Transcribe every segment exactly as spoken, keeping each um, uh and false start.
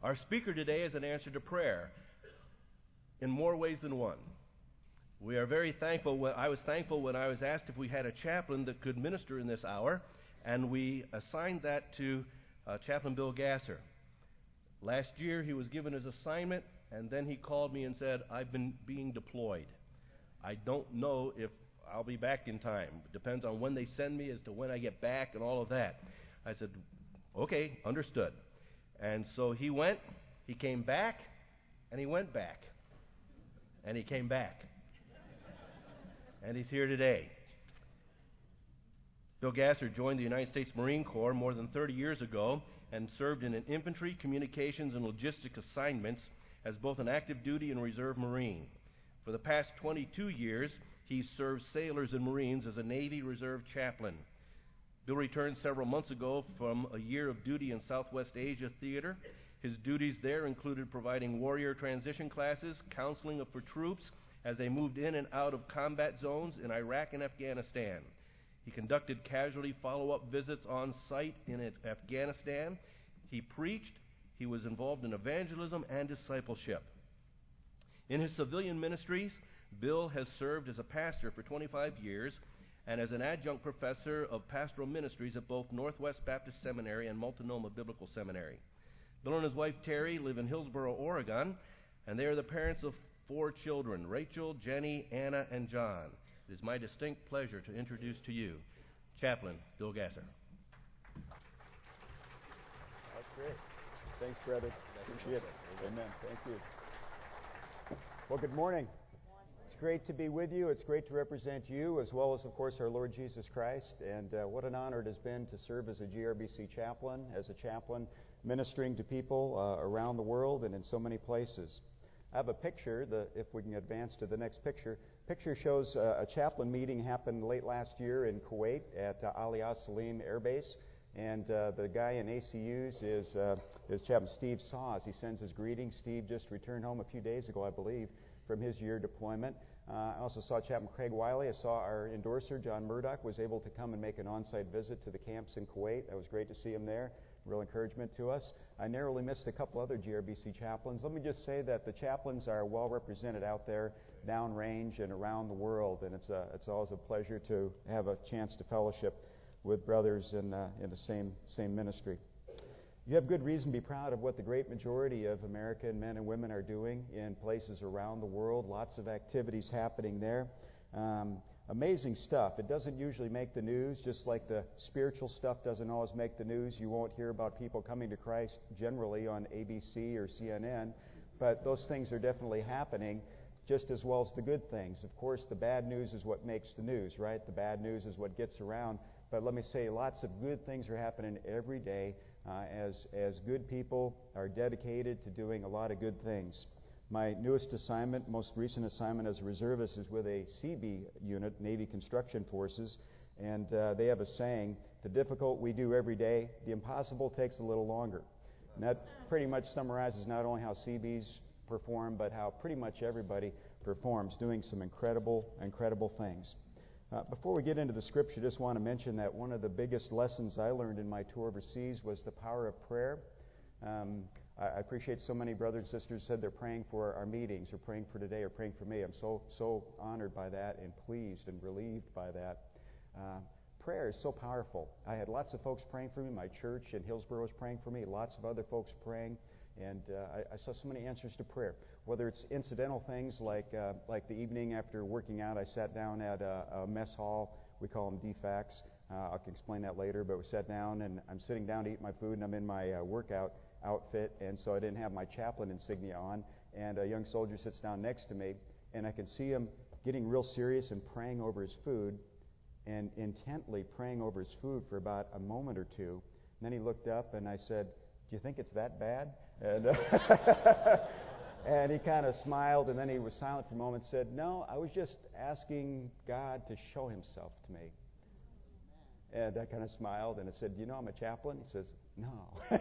Our speaker today is an answer to prayer in more ways than one. We are very thankful. When, I was thankful when I was asked if we had a chaplain that could minister in this hour, and we assigned that to uh, Chaplain Bill Gasser. Last year he was given his assignment, and then he called me and said, I've been being deployed. I don't know if I'll be back in time. It depends on when they send me as to when I get back and all of that. I said, okay, understood. And so he went, he came back, and he went back. And he came back. And he's here today. Bill Gasser joined the United States Marine Corps more than thirty years ago and served in an infantry, communications, and logistic assignments as both an active duty and reserve Marine. For the past twenty-two years, he served sailors and Marines as a Navy Reserve chaplain. Bill returned several months ago from a year of duty in Southwest Asia Theater. His duties there included providing warrior transition classes, counseling for troops as they moved in and out of combat zones in Iraq and Afghanistan. He conducted casualty follow-up visits on site in Afghanistan. He preached. He was involved in evangelism and discipleship. In his civilian ministries, Bill has served as a pastor for twenty-five years and as an adjunct professor of pastoral ministries at both Northwest Baptist Seminary and Multnomah Biblical Seminary. Bill and his wife Terry live in Hillsboro, Oregon, and they are the parents of four children, Rachel, Jenny, Anna, and John. It is my distinct pleasure to introduce to you Chaplain Bill Gasser. That's great. Thanks, brother. Appreciate it. Amen. Thank you. Well, good morning. It's great to be with you. It's great to represent you as well as, of course, our Lord Jesus Christ. And uh, what an honor it has been to serve as a G R B C chaplain, as a chaplain ministering to people uh, around the world and in so many places. I have a picture, the, if we can advance to the next picture. Picture shows uh, a chaplain meeting happened late last year in Kuwait at uh, Ali As Salim Air Base. And uh, the guy in A C Us is, uh, is Chaplain Steve Saws. He sends his greetings. Steve just returned home a few days ago, I believe, from his year deployment. Uh, I also saw Chaplain Craig Wiley. I saw our endorser, John Murdoch, was able to come and make an on-site visit to the camps in Kuwait. It was great to see him there. Real encouragement to us. I narrowly missed a couple other G R B C chaplains. Let me just say that the chaplains are well represented out there, downrange and around the world, and it's a, it's always a pleasure to have a chance to fellowship with brothers in uh, in the same same ministry. You have good reason to be proud of what the great majority of American men and women are doing in places around the world. Lots of activities happening there. Um, Amazing stuff. It doesn't usually make the news, just like the spiritual stuff doesn't always make the news. You won't hear about people coming to Christ generally on A B C or C N N, but those things are definitely happening just as well as the good things. Of course, the bad news is what makes the news, right? The bad news is what gets around. But let me say, lots of good things are happening every day uh, as, as good people are dedicated to doing a lot of good things. My newest assignment, most recent assignment as a reservist, is with a C B unit, Navy Construction Forces, and uh, they have a saying, the difficult we do every day, the impossible takes a little longer. And that pretty much summarizes not only how C Bs perform, but how pretty much everybody performs, doing some incredible, incredible things. Uh, before we get into the scripture, I just want to mention that one of the biggest lessons I learned in my tour overseas was the power of prayer. Um, I appreciate so many brothers and sisters said they're praying for our meetings or praying for today or praying for me. I'm so so honored by that and pleased and relieved by that. Uh, prayer is so powerful. I had lots of folks praying for me. My church in Hillsboro was praying for me. Lots of other folks praying. And uh, I, I saw so many answers to prayer. Whether it's incidental things like uh, like the evening after working out, I sat down at a, a mess hall. We call them D FACs. Uh, I can explain that later. But we sat down, and I'm sitting down to eat my food, and I'm in my uh, workout outfit, and so I didn't have my chaplain insignia on, and a young soldier sits down next to me, and I can see him getting real serious and praying over his food, and intently praying over his food for about a moment or two. And then he looked up, and I said, do you think it's that bad? And, uh, and he kind of smiled, and then he was silent for a moment and said, no, I was just asking God to show himself to me. And I kind of smiled, and I said, do you know I'm a chaplain? He says, no.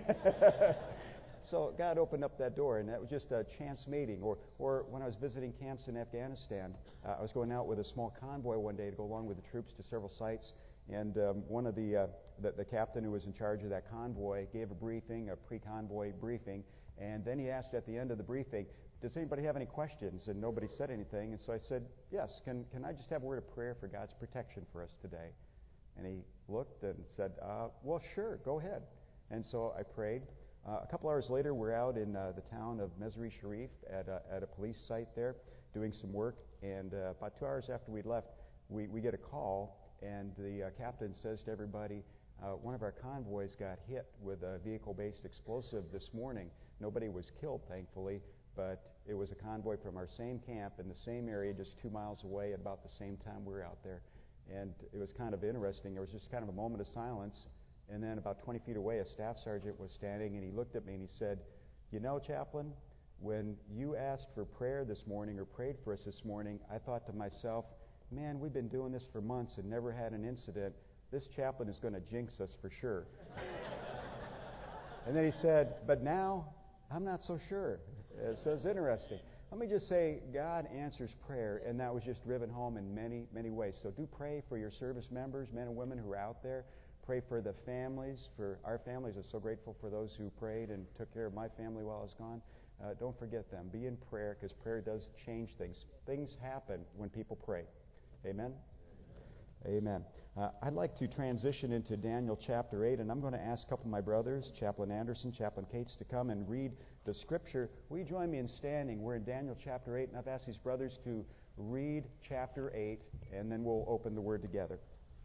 So God opened up that door, and that was just a chance meeting. Or or when I was visiting camps in Afghanistan, uh, I was going out with a small convoy one day to go along with the troops to several sites, And um, one of the, uh, the the captain who was in charge of that convoy gave a briefing, a pre-convoy briefing, and then he asked at the end of the briefing, does anybody have any questions? And nobody said anything, and so I said, yes, can, can I just have a word of prayer for God's protection for us today? And he looked and said, uh, well, sure, go ahead. And so I prayed. Uh, a couple hours later, we're out in uh, the town of Mesri Sharif at a, at a police site there doing some work. And uh, about two hours after we'd left, we, we get a call, and the uh, captain says to everybody, uh, one of our convoys got hit with a vehicle-based explosive this morning. Nobody was killed, thankfully, but it was a convoy from our same camp in the same area just two miles away at about the same time we were out there. And it was kind of interesting. There was just kind of a moment of silence. And then about twenty feet away, a staff sergeant was standing, and he looked at me and he said, you know, Chaplain, when you asked for prayer this morning or prayed for us this morning, I thought to myself, man, we've been doing this for months and never had an incident. This chaplain is going to jinx us for sure. And then he said, but now I'm not so sure. So it's interesting. Let me just say, God answers prayer, and that was just driven home in many, many ways. So do pray for your service members, men and women who are out there. Pray for the families, for our families. I'm so grateful for those who prayed and took care of my family while I was gone. Uh, don't forget them. Be in prayer, because prayer does change things. Things happen when people pray. Amen? Amen. Uh, I'd like to transition into Daniel chapter eight, and I'm going to ask a couple of my brothers, Chaplain Anderson, Chaplain Cates, to come and read the Scripture. Will you join me in standing? We're in Daniel chapter eight, and I've asked these brothers to read chapter eight, and then we'll open the Word together.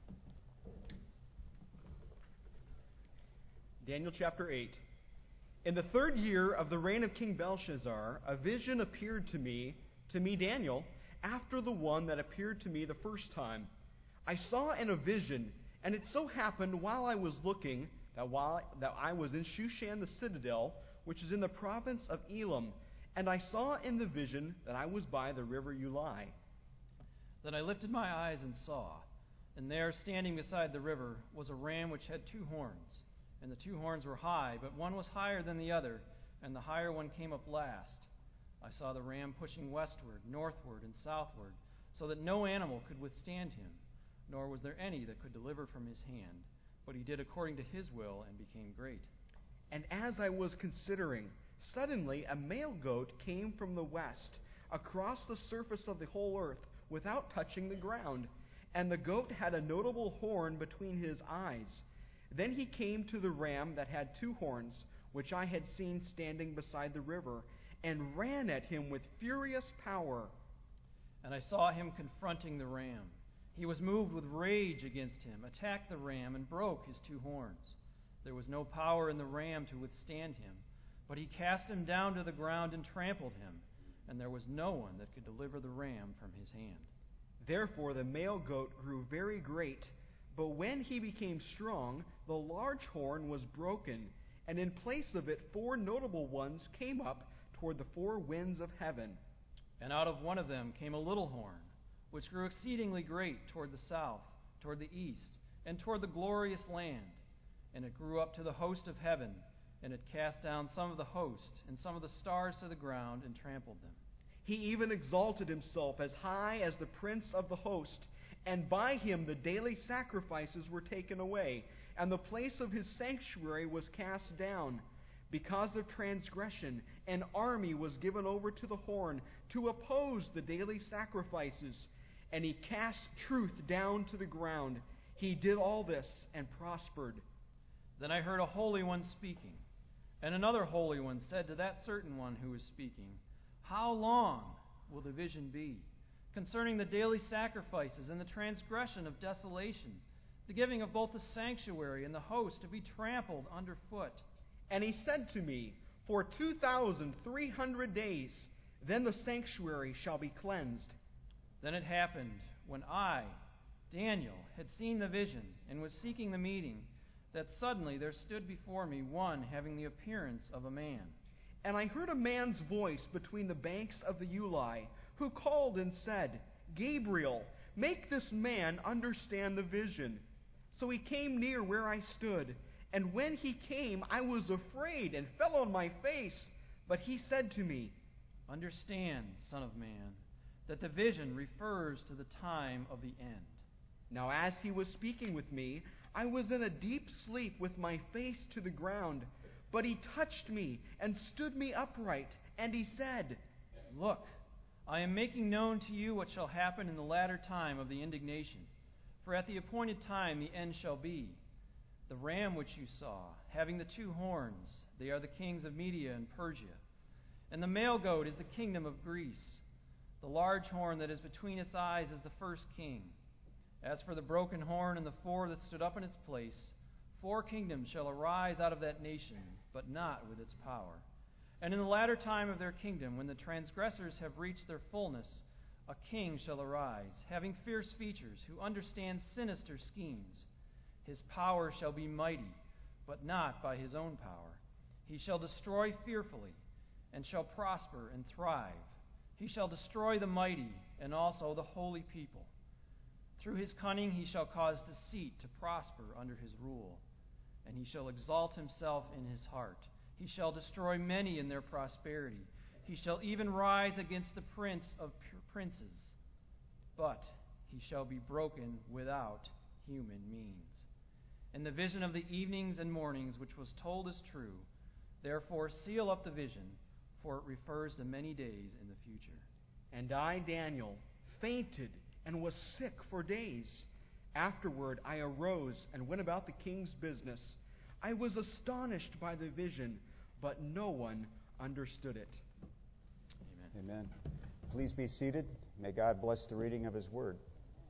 Daniel chapter eight. In the third year of the reign of King Belshazzar, a vision appeared to me, to me Daniel, after the one that appeared to me the first time. I saw in a vision, and it so happened while I was looking, that while that I was in Shushan the citadel, which is in the province of Elam, and I saw in the vision that I was by the river Ulai. Then I lifted my eyes and saw, and there, standing beside the river, was a ram which had two horns. And the two horns were high, but one was higher than the other, and the higher one came up last. I saw the ram pushing westward, northward, and southward, so that no animal could withstand him, nor was there any that could deliver from his hand. But he did according to his will and became great. And as I was considering, suddenly a male goat came from the west, across the surface of the whole earth, without touching the ground. And the goat had a notable horn between his eyes. Then he came to the ram that had two horns, which I had seen standing beside the river, and ran at him with furious power. And I saw him confronting the ram. He was moved with rage against him, attacked the ram, and broke his two horns. There was no power in the ram to withstand him, but he cast him down to the ground and trampled him, and there was no one that could deliver the ram from his hand. Therefore the male goat grew very great, but when he became strong, the large horn was broken, and in place of it four notable ones came up toward the four winds of heaven. And out of one of them came a little horn, which grew exceedingly great toward the south, toward the east, and toward the glorious land. And it grew up to the host of heaven, and it cast down some of the host and some of the stars to the ground and trampled them. He even exalted himself as high as the prince of the host, and by him the daily sacrifices were taken away, and the place of his sanctuary was cast down. Because of transgression, an army was given over to the horn to oppose the daily sacrifices, and he cast truth down to the ground. He did all this and prospered. Then I heard a holy one speaking, and another holy one said to that certain one who was speaking, how long will the vision be concerning the daily sacrifices and the transgression of desolation, the giving of both the sanctuary and the host to be trampled underfoot? And he said to me, for two thousand three hundred days, then the sanctuary shall be cleansed. Then it happened, when I, Daniel, had seen the vision and was seeking the meeting, that suddenly there stood before me one having the appearance of a man. And I heard a man's voice between the banks of the Ulai, who called and said, Gabriel, make this man understand the vision. So he came near where I stood, and when he came, I was afraid and fell on my face. But he said to me, understand, Son of Man, that the vision refers to the time of the end. Now as he was speaking with me, I was in a deep sleep with my face to the ground. But he touched me and stood me upright, and he said, Look, I am making known to you what shall happen in the latter time of the indignation. For at the appointed time the end shall be. The ram which you saw, having the two horns, they are the kings of Media and Persia. And the male goat is the kingdom of Greece. The large horn that is between its eyes is the first king. As for the broken horn and the four that stood up in its place, four kingdoms shall arise out of that nation, but not with its power. And in the latter time of their kingdom, when the transgressors have reached their fullness, a king shall arise, having fierce features, who understands sinister schemes. His power shall be mighty, but not by his own power. He shall destroy fearfully, and shall prosper and thrive. He shall destroy the mighty, and also the holy people. Through his cunning he shall cause deceit to prosper under his rule, and he shall exalt himself in his heart. He shall destroy many in their prosperity. He shall even rise against the prince of princes, but he shall be broken without human means. And the vision of the evenings and mornings which was told is true. Therefore seal up the vision, for it refers to many days in the future. And I, Daniel, fainted and was sick for days. Afterward I arose and went about the king's business. I was astonished by the vision, but no one understood it. Amen. Amen. Please be seated. May God bless the reading of his word.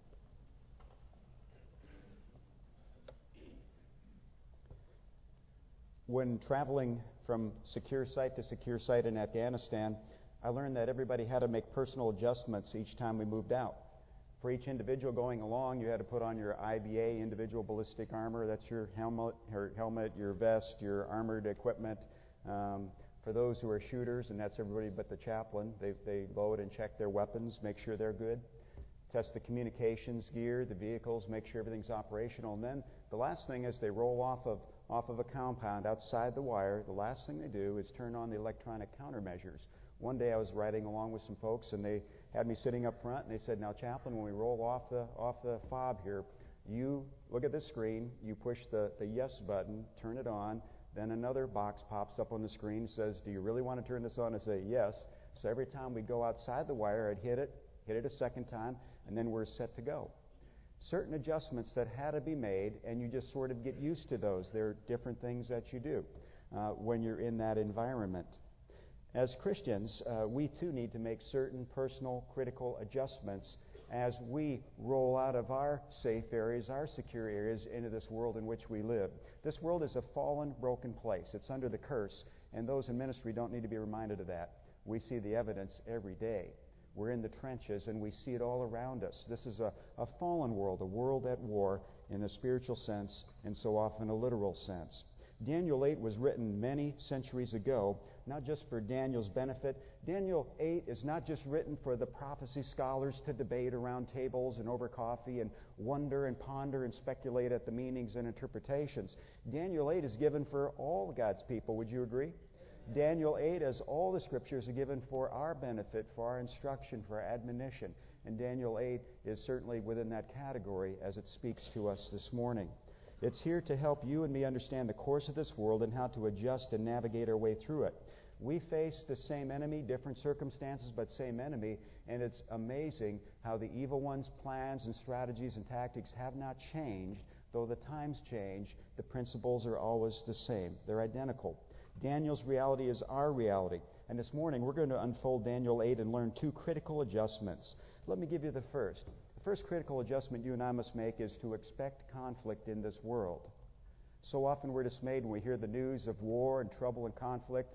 When traveling from secure site to secure site in Afghanistan, I learned that everybody had to make personal adjustments each time we moved out. For each individual going along, you had to put on your I B A, individual ballistic armor. That's your helmet, your, helmet, your vest, your armored equipment. Um, for those who are shooters, and that's everybody but the chaplain, they, they load and check their weapons, make sure they're good. Test the communications gear, the vehicles, make sure everything's operational. And then the last thing is they roll off of off of a compound outside the wire. The last thing they do is turn on the electronic countermeasures. One day I was riding along with some folks, and they had me sitting up front, and they said, "Now, chaplain, when we roll off the off the fob here, you look at the screen, you push the, the yes button, turn it on, then another box pops up on the screen and says, 'Do you really want to turn this on?' I say, 'Yes.' So every time we'd go outside the wire, I'd hit it, hit it a second time, and then we're set to go." Certain adjustments that had to be made, and you just sort of get used to those. There are different things that you do uh, when you're in that environment. As Christians, uh, we too need to make certain personal, critical adjustments as we roll out of our safe areas, our secure areas, into this world in which we live. This world is a fallen, broken place. It's under the curse, and those in ministry don't need to be reminded of that. We see the evidence every day. We're in the trenches, and we see it all around us. This is a, a fallen world, a world at war in a spiritual sense, and so often a literal sense. Daniel eight was written many centuries ago, not just for Daniel's benefit. Daniel eight is not just written for the prophecy scholars to debate around tables and over coffee and wonder and ponder and speculate at the meanings and interpretations. Daniel eight is given for all God's people. Would you agree? Daniel eight, as all the scriptures, are given for our benefit, for our instruction, for our admonition. And Daniel eight is certainly within that category as it speaks to us this morning. It's here to help you and me understand the course of this world and how to adjust and navigate our way through it. We face the same enemy, different circumstances, but same enemy, and it's amazing how the evil one's plans and strategies and tactics have not changed. Though the times change, the principles are always the same. They're identical. Daniel's reality is our reality. And this morning we're going to unfold Daniel eight and learn two critical adjustments. Let me give you the first. The first critical adjustment you and I must make is to expect conflict in this world. So often we're dismayed when we hear the news of war and trouble and conflict.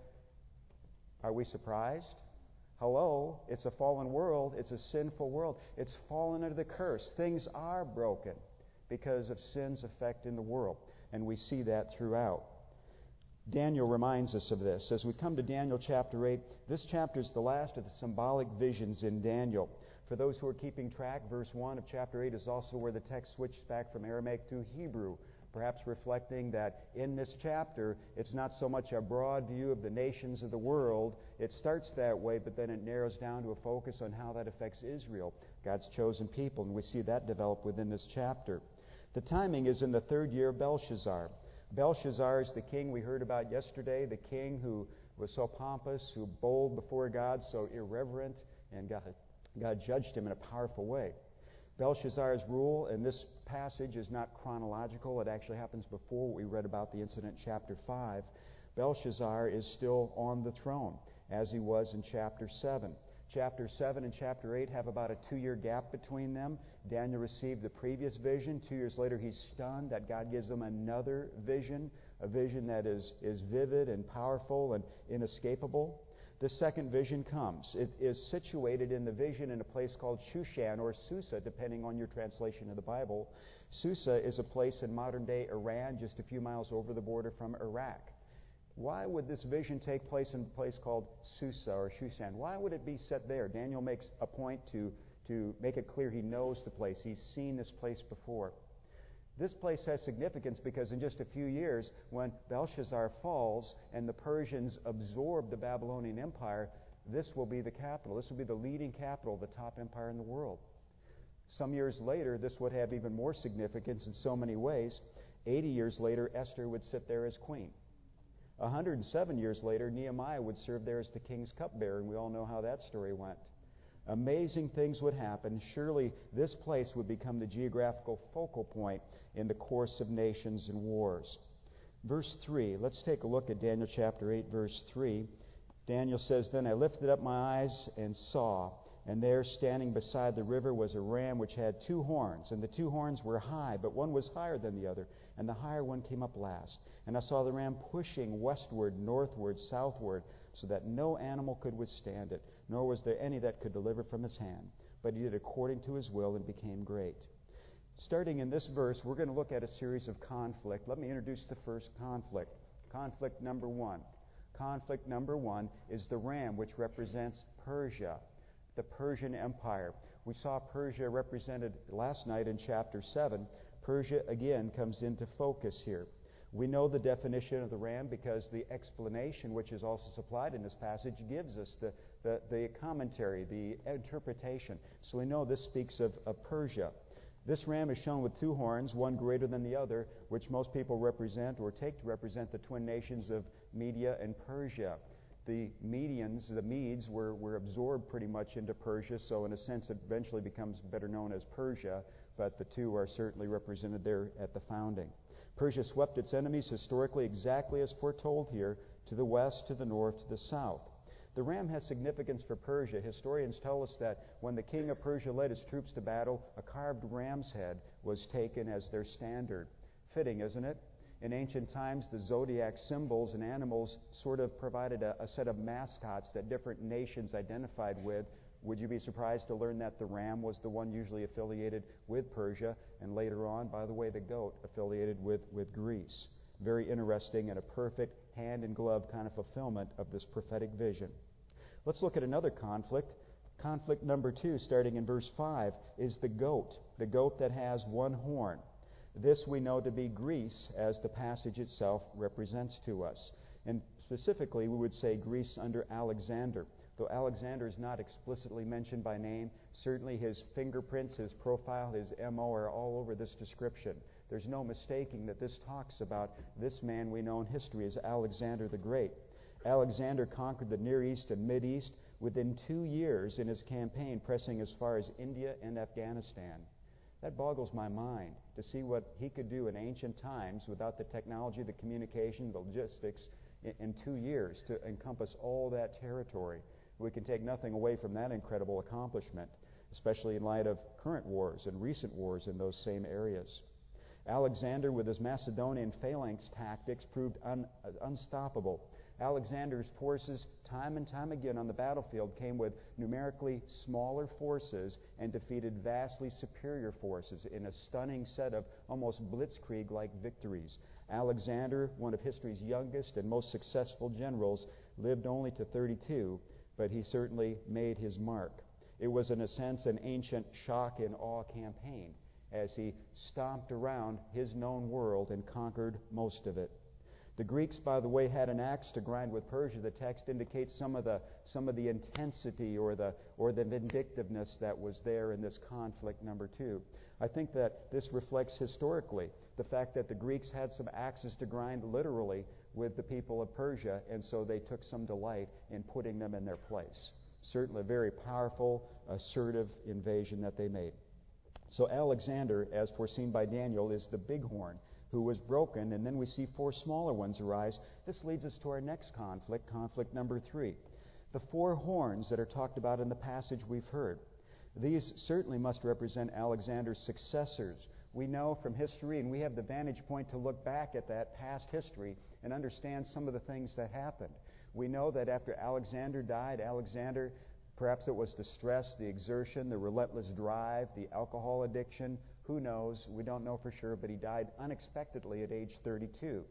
Are we surprised? Hello, it's a fallen world. It's a sinful world. It's fallen under the curse. Things are broken because of sin's effect in the world. And we see that throughout. Daniel reminds us of this. As we come to Daniel chapter eight, this chapter is the last of the symbolic visions in Daniel. For those who are keeping track, verse one of chapter eight is also where the text switched back from Aramaic to Hebrew. perhaps reflecting that in this chapter, it's not so much a broad view of the nations of the world. It starts that way, but then it narrows down to a focus on how that affects Israel, God's chosen people, and we see that develop within this chapter. The timing is in the third year of Belshazzar. Belshazzar is the king we heard about yesterday, the king who was so pompous, who bold before God, so irreverent, and God, God judged him in a powerful way. Belshazzar's rule in this passage is not chronological. It actually happens before what we read about the incident in chapter five. Belshazzar is still on the throne, as he was in chapter seven. Chapter seven and chapter eight have about a two-year gap between them. Daniel received the previous vision. Two years later, he's stunned that God gives him another vision, a vision that is, is vivid and powerful and inescapable. The second vision comes. It is situated in the vision in a place called Shushan or Susa, depending on your translation of the Bible. Susa is a place in modern-day Iran, just a few miles over the border from Iraq. Why would this vision take place in a place called Susa or Shushan? Why would it be set there? Daniel makes a point to, to make it clear he knows the place. He's seen this place before. This place has significance because in just a few years, when Belshazzar falls and the Persians absorb the Babylonian Empire, this will be the capital. This will be the leading capital, the top empire in the world. Some years later, this would have even more significance in so many ways. Eighty years later, Esther would sit there as queen. one hundred seven years later, Nehemiah would serve there as the king's cupbearer, and we all know how that story went. Amazing things would happen. Surely this place would become the geographical focal point in the course of nations and wars. Verse three, let's take a look at Daniel chapter eight, verse three. Daniel says, "Then I lifted up my eyes and saw, and there standing beside the river was a ram which had two horns, and the two horns were high, but one was higher than the other, and the higher one came up last. And I saw the ram pushing westward, northward, southward, so that no animal could withstand it, nor was there any that could deliver from his hand. But he did according to his will and became great." Starting in this verse, we're going to look at a series of conflict. Let me introduce the first conflict. Conflict number one. Conflict number one is the ram, which represents Persia, the Persian Empire. We saw Persia represented last night in chapter seven. Persia again comes into focus here. We know the definition of the ram because the explanation, which is also supplied in this passage, gives us the, the, the commentary, the interpretation. So we know this speaks of, of Persia. This ram is shown with two horns, one greater than the other, which most people represent or take to represent the twin nations of Media and Persia. The Medians, the Medes, were, were absorbed pretty much into Persia, so in a sense it eventually becomes better known as Persia, but the two are certainly represented there at the founding. Persia swept its enemies historically exactly as foretold here, to the west, to the north, to the south. The ram has significance for Persia. Historians tell us that when the king of Persia led his troops to battle, a carved ram's head was taken as their standard. Fitting, isn't it? In ancient times, the zodiac symbols and animals sort of provided a, a set of mascots that different nations identified with. Would you be surprised to learn that the ram was the one usually affiliated with Persia, and later on, by the way, the goat affiliated with, with Greece? Very interesting and a perfect hand-in-glove kind of fulfillment of this prophetic vision. Let's look at another conflict. Conflict number two, starting in verse five, is the goat, the goat that has one horn. This we know to be Greece, as the passage itself represents to us. And specifically, we would say Greece under Alexander. Though Alexander is not explicitly mentioned by name, certainly his fingerprints, his profile, his M O are all over this description. There's no mistaking that this talks about this man we know in history as Alexander the Great. Alexander conquered the Near East and Mid-East within two years in his campaign, pressing as far as India and Afghanistan. That boggles my mind to see what he could do in ancient times without the technology, the communication, the logistics, in, in two years to encompass all that territory. We can take nothing away from that incredible accomplishment, especially in light of current wars and recent wars in those same areas. Alexander, with his Macedonian phalanx tactics, proved un, uh, unstoppable. Alexander's forces, time and time again on the battlefield, came with numerically smaller forces and defeated vastly superior forces in a stunning set of almost blitzkrieg-like victories. Alexander, one of history's youngest and most successful generals, lived only to thirty-two, but he certainly made his mark. It was, in a sense, an ancient shock and awe campaign. as he stomped around his known world and conquered most of it. The Greeks, by the way, had an axe to grind with Persia. The text indicates some of the some of the intensity or the or the vindictiveness that was there in this conflict number two. I think that this reflects historically the fact that the Greeks had some axes to grind literally with the people of Persia, and so they took some delight in putting them in their place. Certainly a very powerful, assertive invasion that they made. So Alexander, as foreseen by Daniel, is the bighorn who was broken, and then we see four smaller ones arise. This leads us to our next conflict, conflict number three. The four horns that are talked about in the passage we've heard. These certainly must represent Alexander's successors. We know from history, and we have the vantage point to look back at that past history and understand some of the things that happened. We know that after Alexander died, Alexander, perhaps it was the stress, the exertion, the relentless drive, the alcohol addiction, who knows? We don't know for sure, but he died unexpectedly at age thirty-two.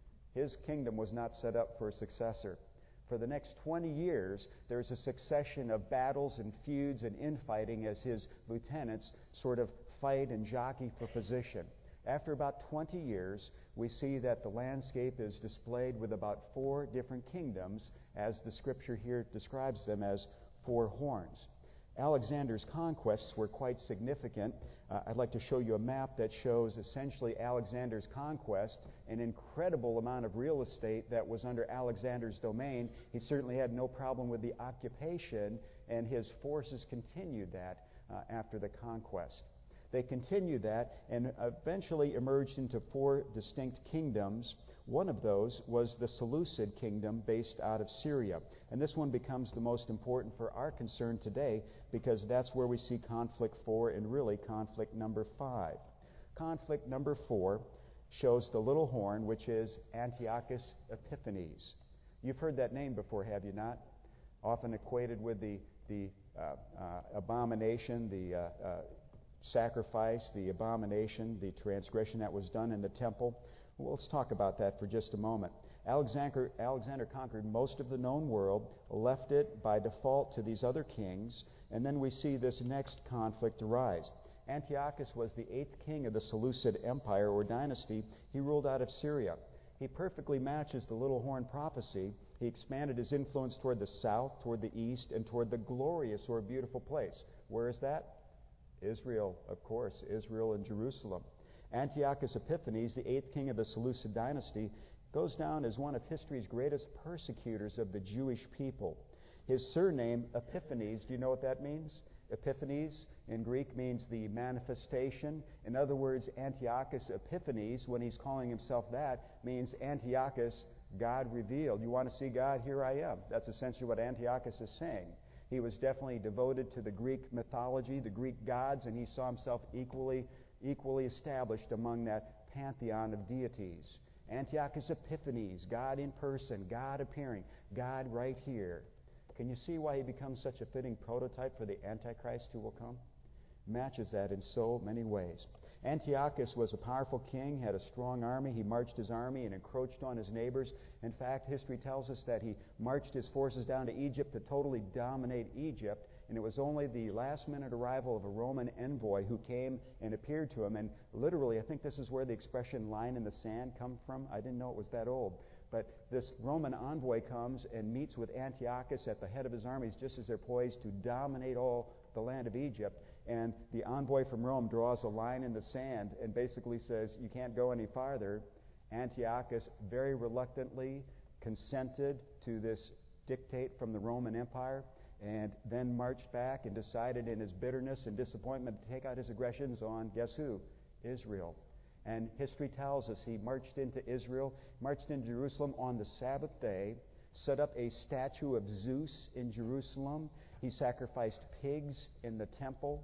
His kingdom was not set up for a successor. For the next twenty years, there's a succession of battles and feuds and infighting as his lieutenants sort of fight and jockey for position. After about twenty years, we see that the landscape is displayed with about four different kingdoms, as the scripture here describes them as four horns. Alexander's conquests were quite significant. Uh, I'd like to show you a map that shows essentially Alexander's conquest, an incredible amount of real estate that was under Alexander's domain. He certainly had no problem with the occupation, and his forces continued that uh, after the conquest. They continued that and eventually emerged into four distinct kingdoms. One of those was the Seleucid kingdom based out of Syria. And this one becomes the most important for our concern today because that's where we see conflict four and really conflict number five. Conflict number four shows the little horn, which is Antiochus Epiphanes. You've heard that name before, have you not? Often equated with the, the uh, uh, abomination, the uh, uh, sacrifice, the abomination, the transgression that was done in the temple. Well, let's talk about that for just a moment. Alexander, Alexander conquered most of the known world, left it by default to these other kings, and then we see this next conflict arise. Antiochus was the eighth king of the Seleucid Empire or dynasty. He ruled out of Syria. He perfectly matches the little horn prophecy. He expanded his influence toward the south, toward the east, and toward the glorious or beautiful place. Where is that? Israel, of course, Israel and Jerusalem. Antiochus Epiphanes, the eighth king of the Seleucid dynasty, goes down as one of history's greatest persecutors of the Jewish people. His surname, Epiphanes, do you know what that means? Epiphanes in Greek means the manifestation. In other words, Antiochus Epiphanes, when he's calling himself that, means Antiochus, God revealed. You want to see God? Here I am. That's essentially what Antiochus is saying. He was definitely devoted to the Greek mythology, the Greek gods, and he saw himself equally, equally established among that pantheon of deities. Antiochus Epiphanes, God in person, God appearing, God right here. Can you see why he becomes such a fitting prototype for the Antichrist who will come? Matches that in so many ways. Antiochus was a powerful king, had a strong army. He marched his army and encroached on his neighbors. In fact, history tells us that he marched his forces down to Egypt to totally dominate Egypt, and it was only the last-minute arrival of a Roman envoy who came and appeared to him. And literally, I think this is where the expression line in the sand comes from. I didn't know it was that old. But this Roman envoy comes and meets with Antiochus at the head of his armies just as they're poised to dominate all the land of Egypt. And the envoy from Rome draws a line in the sand and basically says, you can't go any farther. Antiochus very reluctantly consented to this dictate from the Roman Empire and then marched back and decided in his bitterness and disappointment to take out his aggressions on, guess who? Israel. And history tells us he marched into Israel, marched into Jerusalem on the Sabbath day, set up a statue of Zeus in Jerusalem. He sacrificed pigs in the temple.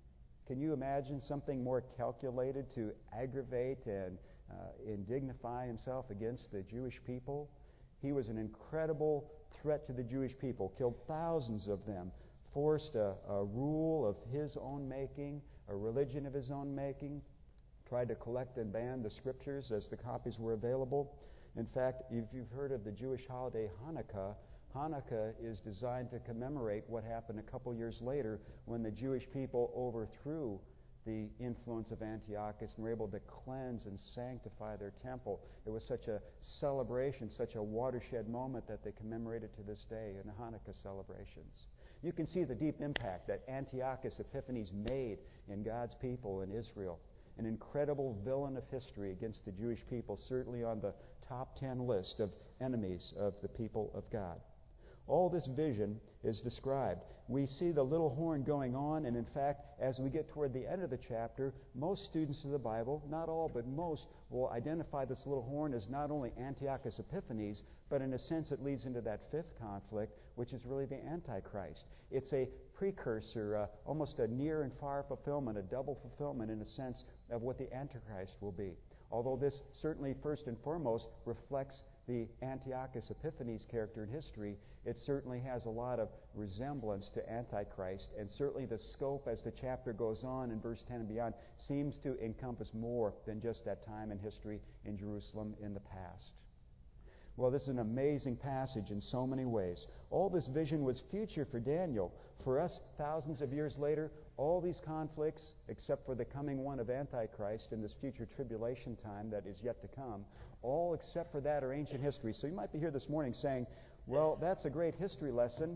Can you imagine something more calculated to aggravate and uh, indignify himself against the Jewish people? He was an incredible threat to the Jewish people, killed thousands of them, forced a, a rule of his own making, a religion of his own making, tried to collect and ban the scriptures as the copies were available. In fact, if you've heard of the Jewish holiday Hanukkah, Hanukkah is designed to commemorate what happened a couple years later when the Jewish people overthrew the influence of Antiochus and were able to cleanse and sanctify their temple. It was such a celebration, such a watershed moment that they commemorate it to this day in the Hanukkah celebrations. You can see the deep impact that Antiochus Epiphanes made in God's people in Israel. An incredible villain of history against the Jewish people, certainly on the top ten list of enemies of the people of God. All this vision is described. We see the little horn going on, and in fact, as we get toward the end of the chapter, most students of the Bible, not all, but most, will identify this little horn as not only Antiochus Epiphanes, but in a sense it leads into that fifth conflict, which is really the Antichrist. It's a precursor, uh, almost a near and far fulfillment, a double fulfillment in a sense of what the Antichrist will be. Although this certainly first and foremost reflects the Antiochus Epiphanes character in history, it certainly has a lot of resemblance to Antichrist, and certainly the scope as the chapter goes on in verse ten and beyond seems to encompass more than just that time in history in Jerusalem in the past. Well, this is an amazing passage in so many ways. All this vision was future for Daniel. For us, thousands of years later, all these conflicts, except for the coming one of Antichrist in this future tribulation time that is yet to come, all except for that are ancient history. So you might be here this morning saying, well, that's a great history lesson.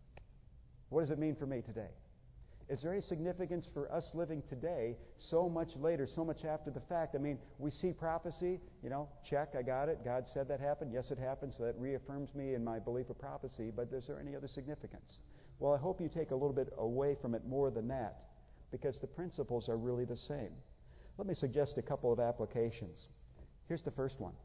What does it mean for me today? Is there any significance for us living today so much later, so much after the fact? I mean, we see prophecy, you know, check, I got it. God said that happened. Yes, it happened, so that reaffirms me in my belief of prophecy. But is there any other significance? Well, I hope you take a little bit away from it more than that, because the principles are really the same. Let me suggest a couple of applications. Here's the first one.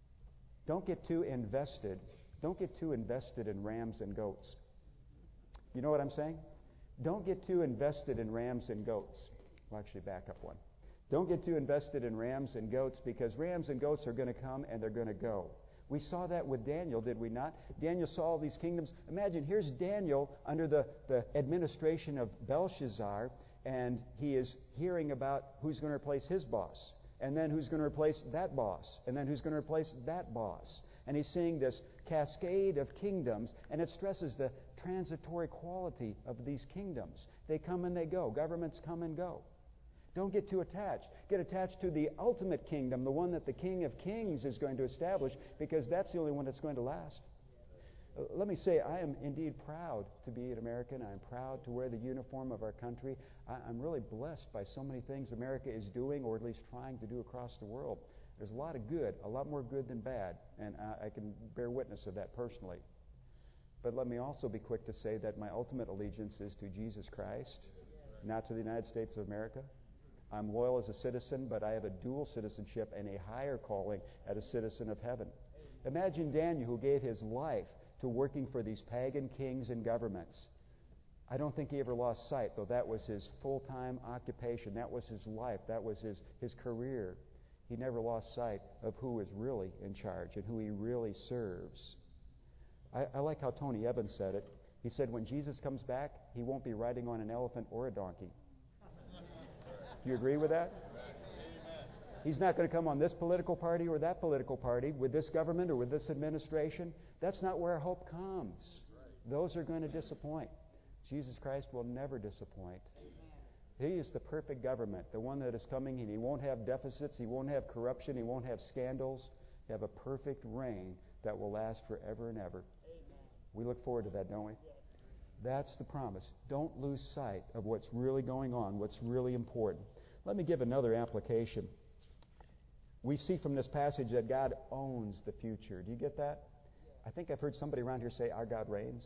Don't get too invested. Don't get too invested in rams and goats. You know what I'm saying? Don't get too invested in rams and goats. Well, actually, back up one. Don't get too invested in rams and goats, because rams and goats are going to come and they're going to go. We saw that with Daniel, did we not? Daniel saw all these kingdoms. Imagine, here's Daniel under the, the administration of Belshazzar, and he is hearing about who's going to replace his boss, and then who's going to replace that boss, and then who's going to replace that boss. And he's seeing this cascade of kingdoms, and it stresses the transitory quality of these kingdoms. They come and they go. Governments come and go. Don't get too attached. Get attached to the ultimate kingdom, the one that the King of Kings is going to establish, because that's the only one that's going to last. Uh, let me say, I am indeed proud to be an American. I'm proud to wear the uniform of our country. I, I'm really blessed by so many things America is doing, or at least trying to do across the world. There's a lot of good, a lot more good than bad, and I, I can bear witness of that personally. But let me also be quick to say that my ultimate allegiance is to Jesus Christ, not to the United States of America. I'm loyal as a citizen, but I have a dual citizenship and a higher calling as a citizen of heaven. Imagine Daniel, who gave his life to working for these pagan kings and governments. I don't think he ever lost sight, though that was his full-time occupation. That was his life. That was his, his career. He never lost sight of who is really in charge and who he really serves. I, I like how Tony Evans said it. He said, when Jesus comes back, he won't be riding on an elephant or a donkey. Do you agree with that? He's not going to come on this political party or that political party, with this government or with this administration. That's not where our hope comes. Those are going to disappoint. Jesus Christ will never disappoint. He is the perfect government, the one that is coming, and he won't have deficits, he won't have corruption, he won't have scandals. He have a perfect reign that will last forever and ever. We look forward to that, don't we? That's the promise. Don't lose sight of what's really going on, what's really important. Let me give another application. We see from this passage that God owns the future. Do you get that? I think I've heard somebody around here say, our God reigns.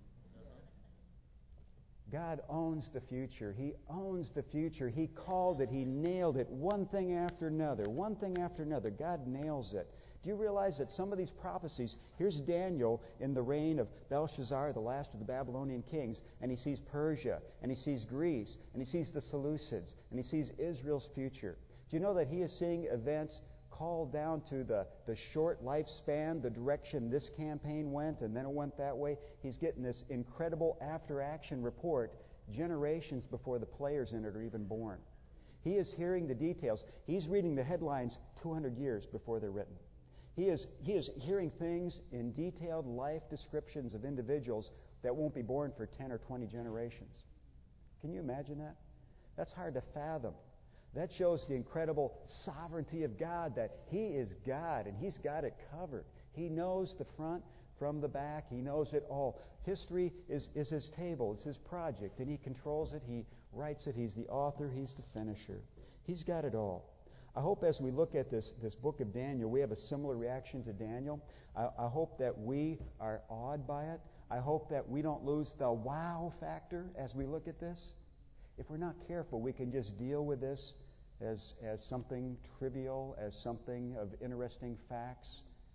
God owns the future. He owns the future. He called it. He nailed it. One thing after another. One thing after another. God nails it. Do you realize that some of these prophecies, here's Daniel in the reign of Belshazzar, the last of the Babylonian kings, and he sees Persia, and he sees Greece, and he sees the Seleucids, and he sees Israel's future. Do you know that he is seeing events called down to the, the short lifespan, the direction this campaign went, and then it went that way? He's getting this incredible after-action report generations before the players in it are even born. He is hearing the details. He's reading the headlines two hundred years before they're written. He is, he is hearing things in detailed life descriptions of individuals that won't be born for ten or twenty generations. Can you imagine that? That's hard to fathom. That shows the incredible sovereignty of God, that He is God and He's got it covered. He knows the front from the back. He knows it all. History is, is His table. It's His project, and He controls it. He writes it. He's the author. He's the finisher. He's got it all. I hope as we look at this, this book of Daniel, we have a similar reaction to Daniel. I, I hope that we are awed by it. I hope that we don't lose the wow factor as we look at this. If we're not careful, we can just deal with this as, as something trivial, as something of interesting facts.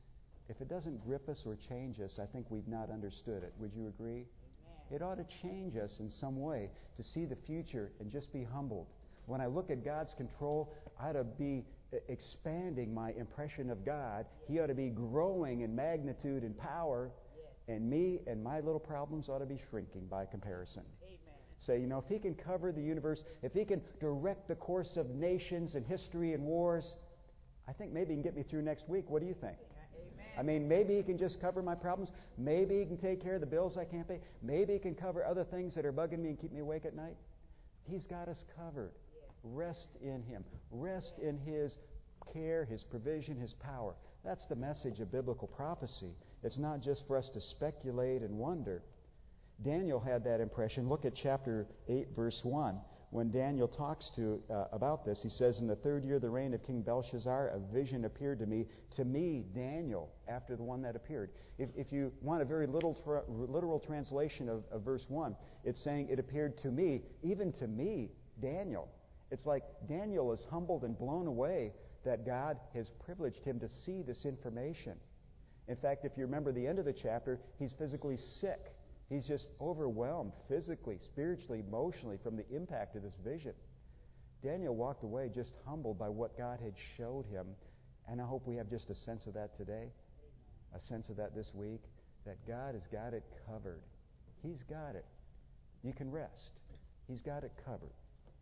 If it doesn't grip us or change us, I think we've not understood it. Would you agree? Amen. It ought to change us in some way to see the future and just be humbled. When I look at God's control, I ought to be expanding my impression of God. He ought to be growing in magnitude and power, and me and my little problems ought to be shrinking by comparison. Amen. Say, you know, if He can cover the universe, if He can direct the course of nations and history and wars, I think maybe He can get me through next week. What do you think? Amen. I mean, maybe He can just cover my problems. Maybe He can take care of the bills I can't pay. Maybe He can cover other things that are bugging me and keep me awake at night. He's got us covered. Rest in Him. Rest in His care, His provision, His power. That's the message of biblical prophecy. It's not just for us to speculate and wonder. Daniel had that impression. Look at chapter eight, verse one. When Daniel talks to uh, about this, he says, "In the third year of the reign of King Belshazzar, a vision appeared to me, to me, Daniel, after the one that appeared." If, if you want a very little tra- literal translation of, of verse one, it's saying, "It appeared to me, even to me, Daniel." It's like Daniel is humbled and blown away that God has privileged him to see this information. In fact, if you remember the end of the chapter, he's physically sick. He's just overwhelmed physically, spiritually, emotionally from the impact of this vision. Daniel walked away just humbled by what God had showed him, and I hope we have just a sense of that today, a sense of that this week, that God has got it covered. He's got it. You can rest. He's got it covered.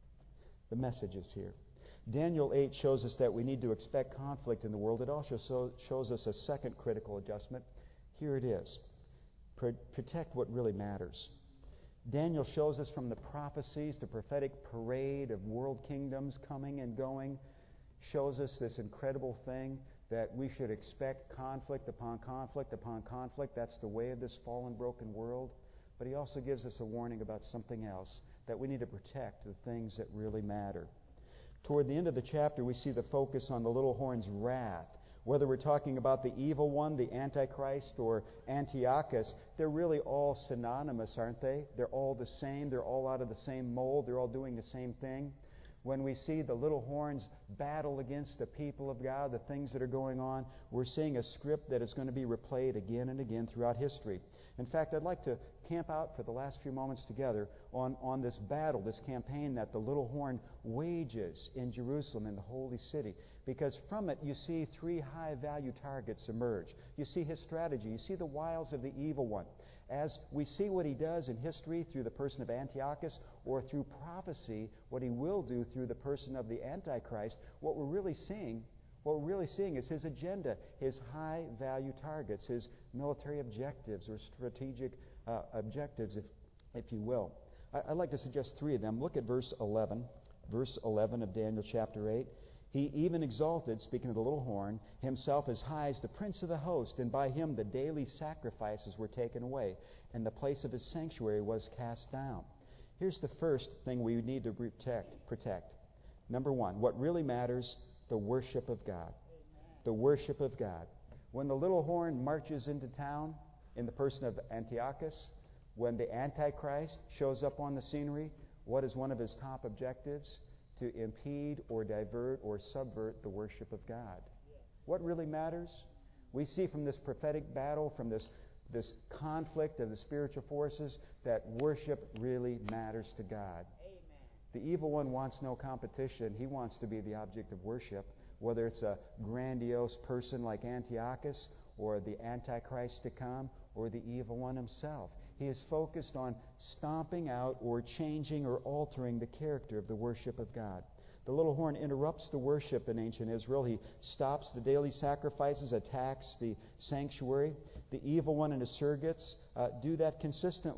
The message is here. Daniel eight shows us that we need to expect conflict in the world. It also so, shows us a second critical adjustment. Here it is. Pro- protect what really matters. Daniel shows us from the prophecies, the prophetic parade of world kingdoms coming and going, shows us this incredible thing that we should expect conflict upon conflict upon conflict. That's the way of this fallen, broken world. But he also gives us a warning about something else, that we need to protect the things that really matter. Toward the end of the chapter, we see the focus on the little horn's wrath. Whether we're talking about the evil one, the Antichrist, or Antiochus, they're really all synonymous, aren't they? They're all the same. They're all out of the same mold. They're all doing the same thing. When we see the little horns battle against the people of God, the things that are going on, we're seeing a script that is going to be replayed again and again throughout history. In fact, I'd like to camp out for the last few moments together on, on this battle, this campaign that the little horn wages in Jerusalem, in the holy city. Because from it, you see three high-value targets emerge. You see his strategy. You see the wiles of the evil one. As we see what he does in history through the person of Antiochus, or through prophecy, what he will do through the person of the Antichrist, what we're really seeing, what we're really seeing is his agenda, his high-value targets, his military objectives or strategic uh, objectives, if, if you will. I, I'd like to suggest three of them. Look at verse eleven. Verse eleven of Daniel chapter eight. He even exalted, speaking of the little horn, himself as high as the prince of the host, and by him the daily sacrifices were taken away, and the place of his sanctuary was cast down. Here's the first thing we need to protect. protect. Number one, what really matters, the worship of God. Amen. The worship of God. When the little horn marches into town in the person of Antiochus, when the Antichrist shows up on the scenery, what is one of his top objectives? To impede or divert or subvert the worship of God. What really matters? We see from this prophetic battle, from this, this conflict of the spiritual forces, that worship really matters to God. Amen. The evil one wants no competition. He wants to be the object of worship, whether it's a grandiose person like Antiochus, or the Antichrist to come, or the evil one himself. He is focused on stomping out or changing or altering the character of the worship of God. The little horn interrupts the worship in ancient Israel. He stops the daily sacrifices, attacks the sanctuary. The evil one and his surrogates uh, do that consistently.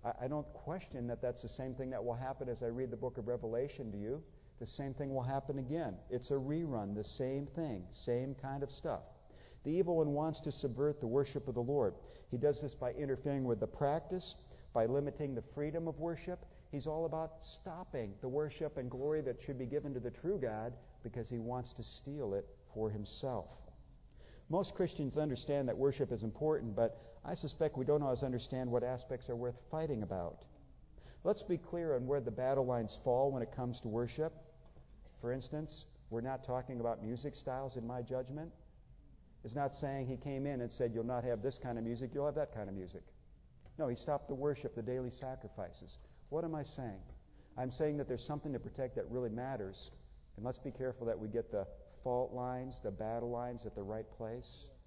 I, I don't question that that's the same thing that will happen as I read the book of Revelation, do you? The same thing will happen again. It's a rerun, the same thing, same kind of stuff. The evil one wants to subvert the worship of the Lord. He does this by interfering with the practice, by limiting the freedom of worship. He's all about stopping the worship and glory that should be given to the true God because he wants to steal it for himself. Most Christians understand that worship is important, but I suspect we don't always understand what aspects are worth fighting about. Let's be clear on where the battle lines fall when it comes to worship. For instance, we're not talking about music styles in my judgment. It's not saying he came in and said, you'll not have this kind of music, you'll have that kind of music. No, he stopped the worship, the daily sacrifices. What am I saying? I'm saying that there's something to protect that really matters. And let's be careful that we get the fault lines, the battle lines at the right place.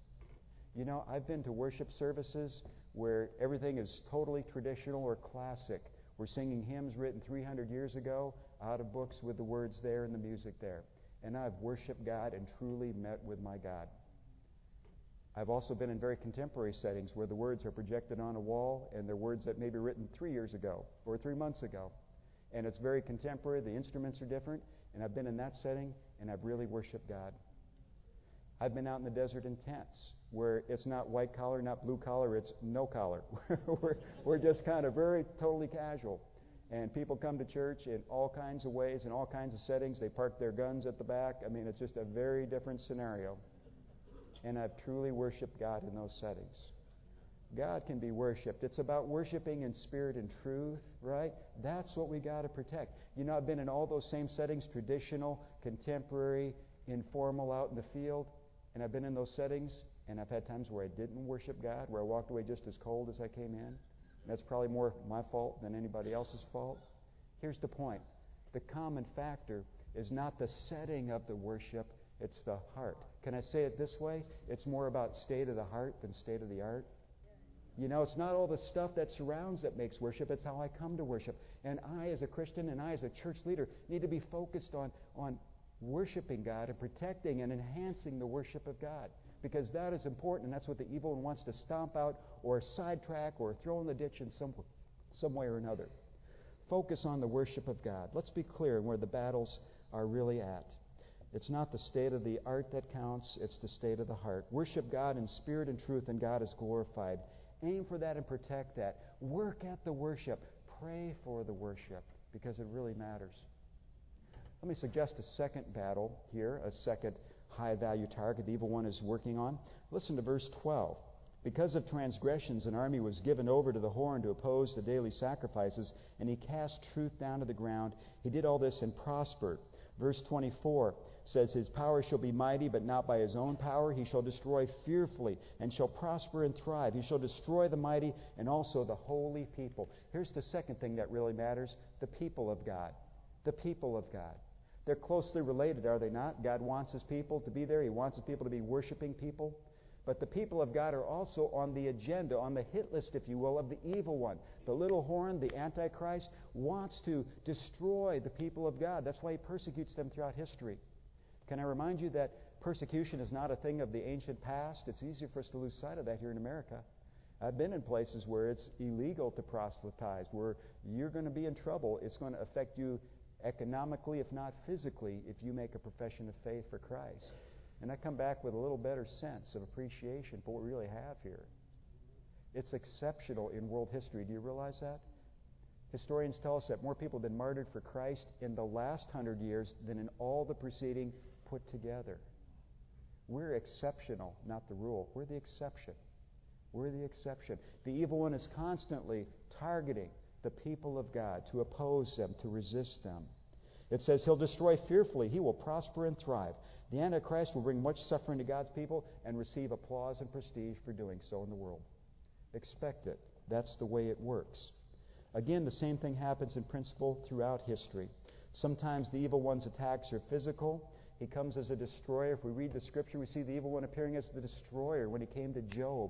You know, I've been to worship services where everything is totally traditional or classic. We're singing hymns written three hundred years ago out of books with the words there and the music there. And I've worshiped God and truly met with my God. I've also been in very contemporary settings where the words are projected on a wall and they're words that may be written three years ago or three months ago. And it's very contemporary, the instruments are different, and I've been in that setting and I've really worshiped God. I've been out in the desert in tents where it's not white collar, not blue collar, it's no collar. we're, we're just kind of very totally casual. And people come to church in all kinds of ways, in all kinds of settings. They park their guns at the back. I mean, it's just a very different scenario. And I've truly worshiped God in those settings. God can be worshiped. It's about worshiping in spirit and truth, right? That's what we got to protect. You know, I've been in all those same settings, traditional, contemporary, informal, out in the field, and I've been in those settings, and I've had times where I didn't worship God, where I walked away just as cold as I came in. And that's probably more my fault than anybody else's fault. Here's the point. The common factor is not the setting of the worship, it's the heart. Can I say it this way? It's more about state of the heart than state of the art. You know, it's not all the stuff that surrounds that makes worship, it's how I come to worship. And I, as a Christian, and I, as a church leader, need to be focused on, on worshiping God and protecting and enhancing the worship of God. Because that is important, and that's what the evil one wants to stomp out or sidetrack or throw in the ditch in some, some way or another. Focus on the worship of God. Let's be clear where the battles are really at. It's not the state of the art that counts, it's the state of the heart. Worship God in spirit and truth, and God is glorified. Aim for that and protect that. Work at the worship. Pray for the worship, because it really matters. Let me suggest a second battle here, a second high-value target the evil one is working on. Listen to verse twelve. Because of transgressions, an army was given over to the horn to oppose the daily sacrifices, and he cast truth down to the ground. He did all this and prospered. Verse twenty-four says, his power shall be mighty, but not by his own power. He shall destroy fearfully, and shall prosper and thrive. He shall destroy the mighty and also the holy people. Here's the second thing that really matters, the people of God. The people of God. They're closely related, are they not? God wants his people to be there. He wants his people to be worshiping people. But the people of God are also on the agenda, on the hit list, if you will, of the evil one. The little horn, the Antichrist, wants to destroy the people of God. That's why he persecutes them throughout history. Can I remind you that persecution is not a thing of the ancient past? It's easier for us to lose sight of that here in America. I've been in places where it's illegal to proselytize, where you're going to be in trouble. It's going to affect you economically, if not physically, if you make a profession of faith for Christ. And I come back with a little better sense of appreciation for what we really have here. It's exceptional in world history. Do you realize that? Historians tell us that more people have been martyred for Christ in the last hundred years than in all the preceding put together. We're exceptional, not the rule. We're the exception. We're the exception. The evil one is constantly targeting the people of God to oppose them, to resist them. It says he'll destroy fearfully. He will prosper and thrive. The Antichrist will bring much suffering to God's people and receive applause and prestige for doing so in the world. Expect it. That's the way it works. Again, the same thing happens in principle throughout history. Sometimes the evil one's attacks are physical. He comes as a destroyer. If we read the Scripture, we see the evil one appearing as the destroyer when he came to Job.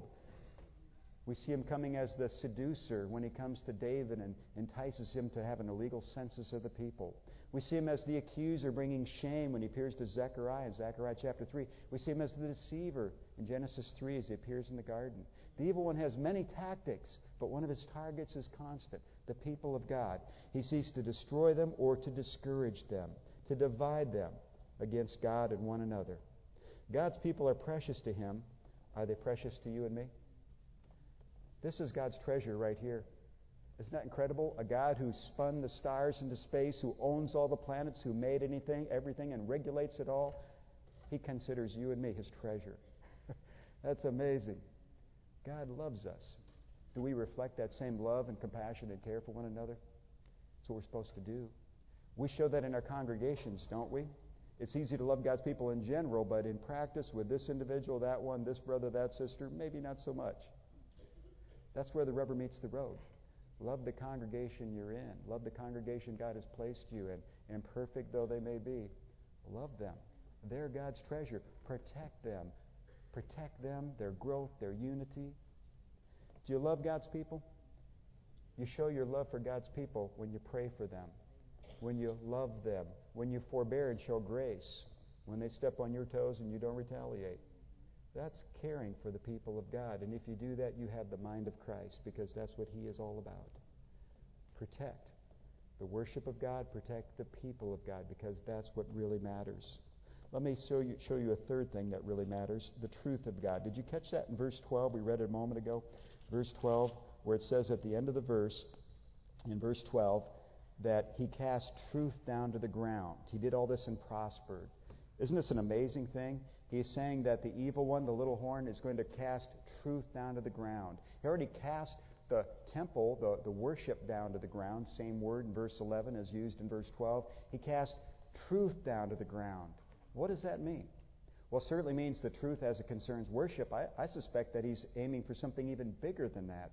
We see him coming as the seducer when he comes to David and entices him to have an illegal census of the people. We see him as the accuser, bringing shame when he appears to Zechariah in Zechariah chapter three. We see him as the deceiver in Genesis three as he appears in the garden. The evil one has many tactics, but one of his targets is constant, the people of God. He seeks to destroy them or to discourage them, to divide them against God and one another. God's people are precious to him. Are they precious to you and me? This is God's treasure right here. Isn't that incredible? A God who spun the stars into space, who owns all the planets, who made anything, everything, and regulates it all. He considers you and me his treasure. That's amazing. God loves us. Do we reflect that same love and compassion and care for one another? That's what we're supposed to do. We show that in our congregations, don't we? It's easy to love God's people in general, but in practice with this individual, that one, this brother, that sister, maybe not so much. That's where the rubber meets the road. Love the congregation you're in. Love the congregation God has placed you in. Imperfect though they may be, love them. They're God's treasure. Protect them. Protect them, their growth, their unity. Do you love God's people? You show your love for God's people when you pray for them, when you love them, when you forbear and show grace, when they step on your toes and you don't retaliate. That's caring for the people of God. And if you do that, you have the mind of Christ, because that's what he is all about. Protect the worship of God, protect the people of God, because that's what really matters. Let me show you, show you a third thing that really matters, the truth of God. Did you catch that in verse twelve? We read it a moment ago. Verse twelve, where it says at the end of the verse, in verse twelve, that he cast truth down to the ground. He did all this and prospered. Isn't this an amazing thing? He's saying that the evil one, the little horn, is going to cast truth down to the ground. He already cast the temple, the, the worship down to the ground. Same word in verse eleven as used in verse twelve. He cast truth down to the ground. What does that mean? Well, it certainly means the truth as it concerns worship. I, I suspect that he's aiming for something even bigger than that.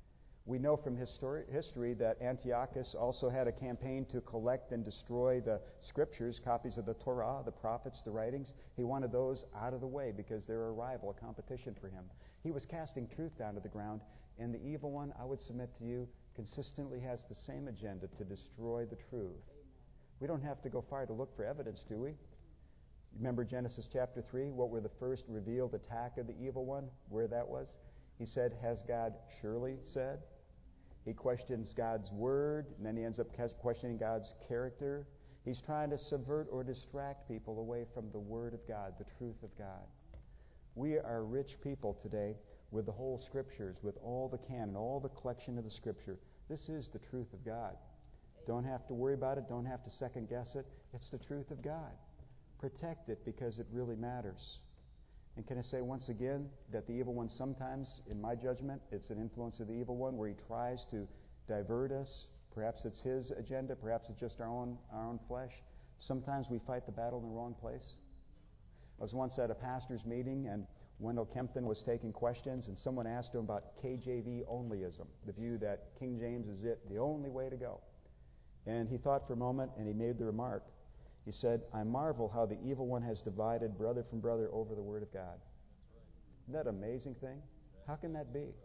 We know from histori- history that Antiochus also had a campaign to collect and destroy the scriptures, copies of the Torah, the prophets, the writings. He wanted those out of the way because they're a rival, a competition for him. He was casting truth down to the ground, and the evil one, I would submit to you, consistently has the same agenda, to destroy the truth. We don't have to go far to look for evidence, do we? Remember Genesis chapter three, what were the first revealed attack of the evil one, where that was? He said, has God surely said? He questions God's word, and then he ends up questioning God's character. He's trying to subvert or distract people away from the word of God, the truth of God. We are rich people today with the whole scriptures, with all the canon, all the collection of the scripture. This is the truth of God. Don't have to worry about it. Don't have to second guess it. It's the truth of God. Protect it because it really matters. And can I say once again that the evil one sometimes, in my judgment, it's an influence of the evil one where he tries to divert us. Perhaps it's his agenda. Perhaps it's just our own, our own flesh. Sometimes we fight the battle in the wrong place. I was once at a pastor's meeting, and Wendell Kempton was taking questions, and someone asked him about K J V onlyism, the view that King James is it, the only way to go. And he thought for a moment, and he made the remark. He said, I marvel how the evil one has divided brother from brother over the Word of God. Isn't that an amazing thing? How can that be?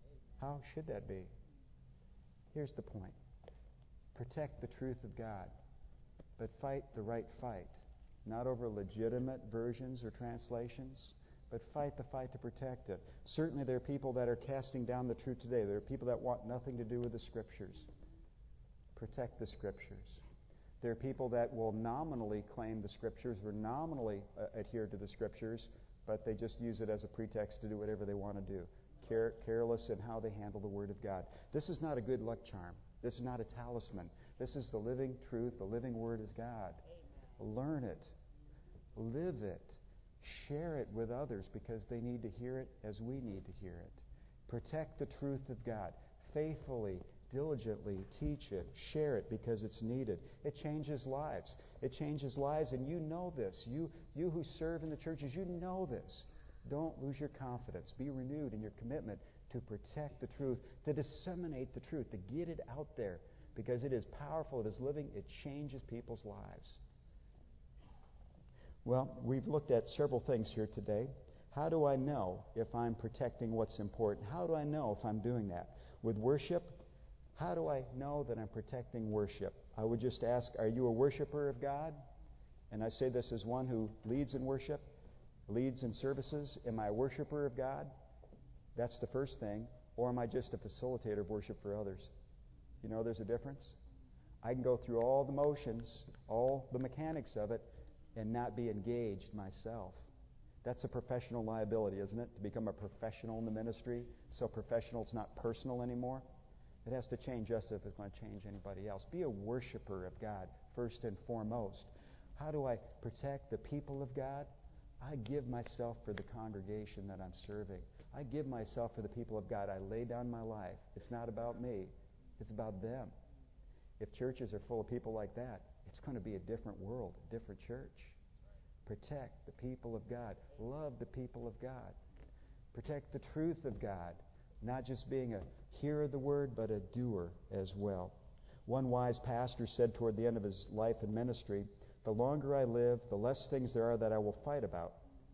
How should that be? Here's the point. Protect the truth of God, but fight the right fight. Not over legitimate versions or translations, but fight the fight to protect it. Certainly there are people that are casting down the truth today. There are people that want nothing to do with the Scriptures. Protect the Scriptures. There are people that will nominally claim the Scriptures or nominally uh, adhere to the Scriptures, but they just use it as a pretext to do whatever they want to do. Care, careless in how they handle the Word of God. This is not a good luck charm. This is not a talisman. This is the living truth, the living Word of God. Amen. Learn it. Live it. Share it with others because they need to hear it as we need to hear it. Protect the truth of God. Faithfully, diligently teach it, share it because it's needed. It changes lives. It changes lives, and you know this. You, you who serve in the churches, you know this. Don't lose your confidence. Be renewed in your commitment to protect the truth, to disseminate the truth, to get it out there because it is powerful, it is living, it changes people's lives. Well, we've looked at several things here today. How do I know if I'm protecting what's important? How do I know if I'm doing that? With worship, how do I know that I'm protecting worship? I would just ask, are you a worshiper of God? And I say this as one who leads in worship, leads in services. Am I a worshiper of God? That's the first thing. Or am I just a facilitator of worship for others? You know there's a difference? I can go through all the motions, all the mechanics of it, and not be engaged myself. That's a professional liability, isn't it? To become a professional in the ministry, so professional it's not personal anymore. It has to change us if it's going to change anybody else. Be a worshiper of God, first and foremost. How do I protect the people of God? I give myself for the congregation that I'm serving. I give myself for the people of God. I lay down my life. It's not about me. It's about them. If churches are full of people like that, it's going to be a different world, a different church. Protect the people of God. Love the people of God. Protect the truth of God. Not just being a hearer of the word, but a doer as well. One wise pastor said toward the end of his life and ministry, the longer I live, the less things there are that I will fight about.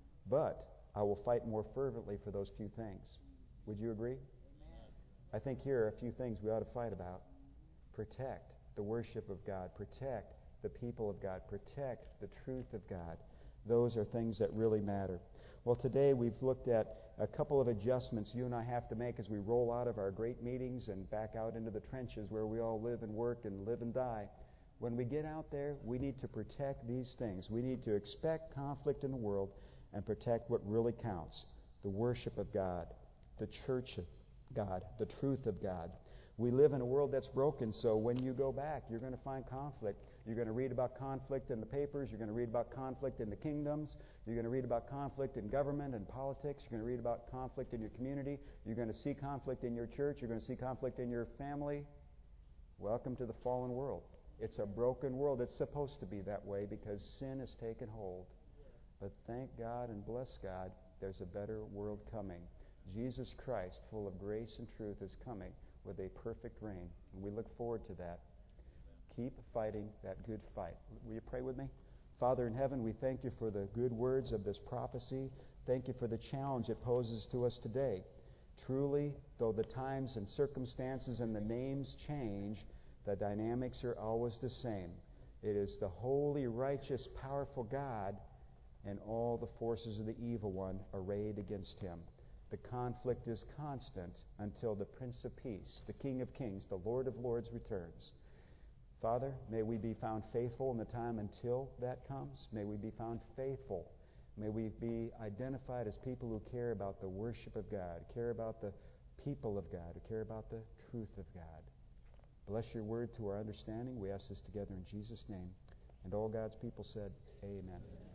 But I will fight more fervently for those few things. Would you agree? Amen. I think here are a few things we ought to fight about. Protect the worship of God. Protect the people of God. Protect the truth of God. Those are things that really matter. Well, today we've looked at a couple of adjustments you and I have to make as we roll out of our great meetings and back out into the trenches where we all live and work and live and die. When we get out there, we need to protect these things. We need to expect conflict in the world and protect what really counts, the worship of God, the church of God, the truth of God. We live in a world that's broken, so when you go back, you're going to find conflict. You're going to read about conflict in the papers. You're going to read about conflict in the kingdoms. You're going to read about conflict in government and politics. You're going to read about conflict in your community. You're going to see conflict in your church. You're going to see conflict in your family. Welcome to the fallen world. It's a broken world. It's supposed to be that way because sin has taken hold. But thank God and bless God, there's a better world coming. Jesus Christ, full of grace and truth, is coming with a perfect reign. And we look forward to that. Keep fighting that good fight. Will you pray with me? Father in heaven, we thank you for the good words of this prophecy. Thank you for the challenge it poses to us today. Truly, though the times and circumstances and the names change, the dynamics are always the same. It is the holy, righteous, powerful God and all the forces of the evil one arrayed against him. The conflict is constant until the Prince of Peace, the King of Kings, the Lord of Lords returns. Father, may we be found faithful in the time until that comes. May we be found faithful. May we be identified as people who care about the worship of God, care about the people of God, who care about the truth of God. Bless your word to our understanding. We ask this together in Jesus' name. And all God's people said, amen.